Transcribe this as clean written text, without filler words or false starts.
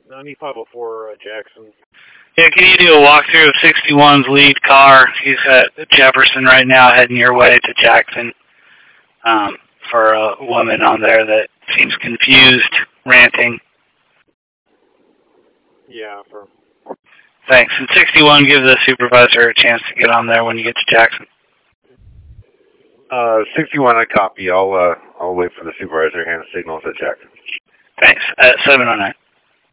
9504 Jackson. Yeah, can you do a walkthrough of 61's lead car? He's at Jefferson right now, heading your way to Jackson. For a woman on there that seems confused, ranting. Yeah, for... Thanks. And 61, give the supervisor a chance to get on there when you get to Jackson. 61, I copy. I'll wait for the supervisor to hand the signals at Jackson. Thanks. At 709.